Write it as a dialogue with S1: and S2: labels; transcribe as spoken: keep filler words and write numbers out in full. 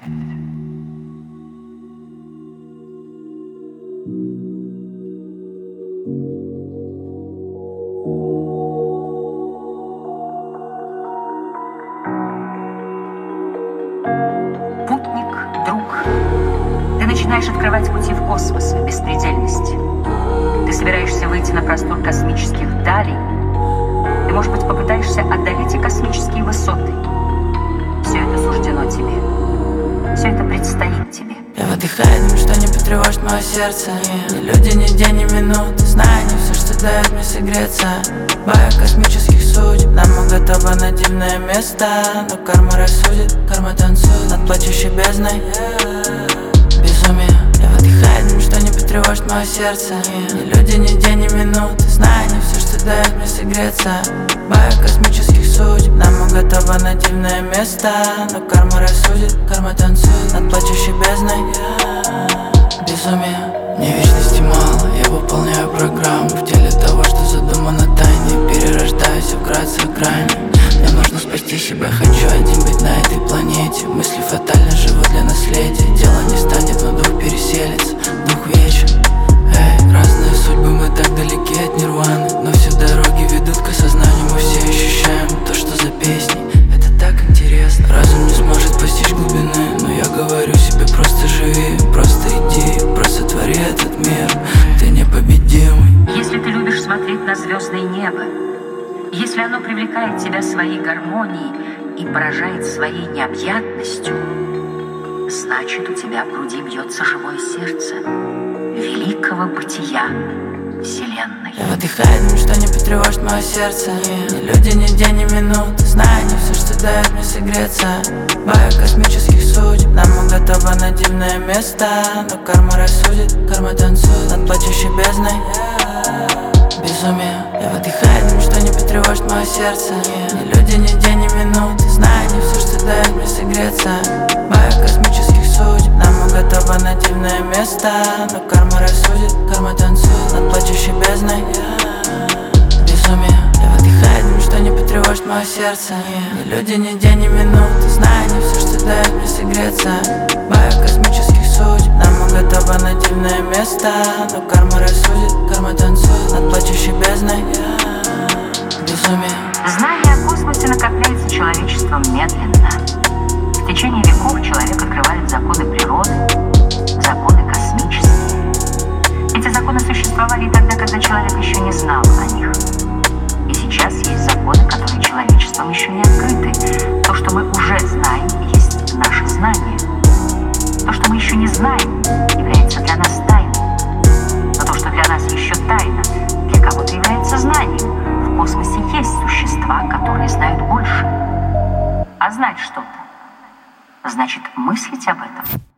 S1: Путник, друг, ты начинаешь открывать пути в космос, в беспредельность. Ты собираешься выйти на простор космических далей. Ты, может быть, попытаешься одолеть и космические высоты. Все это суждено тебе. Все это предстоит тебе.
S2: Я выдыхаю, ничто не потревожит мое сердце. Ни люди, ни день, ни минуты. Знаю, не все, что дает мне согреться. Бая космических судеб. Нам уготовано на дивное место. Но карма рассудит, карма танцует над плачущей бездной. Безумие. Я выдыхаю, ничто не потревожит мое сердце. Ни люди, ни день, ни минуты. Знаю, не все, что дает мне согреться. Бая космических судеб. Нам уготовано на дивное место. Но карма рассудит, карма танцует над плачущей бездной. Безумие. Мне вечности мало, я выполняю программу. В теле того, что задумано тайне. Перерождаюсь вкратце в грани. Мне нужно спасти себя, хочу один быть на этой планете. Мысли фатально живут для наследия. Дело не станет, но дух переселится, дух вечен. Эй, разные судьбы, мы так далеки от нирваны. Но все дороги ведут к осознанию. Мы все ощущаем то, что за песней. Это так интересно. Разум не сможет постичь глубины. Но я говорю себе, просто живи, просто иди, просто твори этот мир. Ты непобедимый.
S1: Если ты любишь смотреть на звездное небо, если оно привлекает тебя своей гармонией и поражает своей необъятностью, значит, у тебя в груди бьется живое сердце великого бытия Вселенной.
S2: Я выдыхаю, ничто не потревожит мое сердце. Ни люди, ни день, ни минуты. Знаю, не все, что дает мне согреться. Бая космических судеб. Нам уготовано на дивное место. Но карма рассудит, карма танцует над плачущей бездной. Безумие. Я выдыхаю, ничто не потревожит мое сердце. Ни люди, ни день, ни минуты. Знаю, не все, что дает мне согреться. Бая космических судеб. Нам уготовано на дивное место. Но карма рассудит, карма танцует над плачущей бездной. Безумие. Я выдыхаю, ничто не потревожит мое сердце. Ни люди, ни день, ни минуты. Знаю, не все, что дает мне согреться. Бая космических судеб. Нам уготовано на дивное место. Но карма рассудит, карма танцует над плачущей бездной. Безумие.
S1: Знание о космосе накопляется человечеством медленно. В течение веков человек открывает законы природы, законы космические. Эти законы существовали и тогда, когда человек еще не знал о них. И сейчас есть законы, которые человечеством еще не открыты. То, что мы уже знаем, есть наше знание. То, что мы еще не знаем, является для нас тайной. Но то, что для нас еще тайна, для кого-то является знанием. В космосе есть существа, которые знают больше. А знать что-то значит мыслить об этом.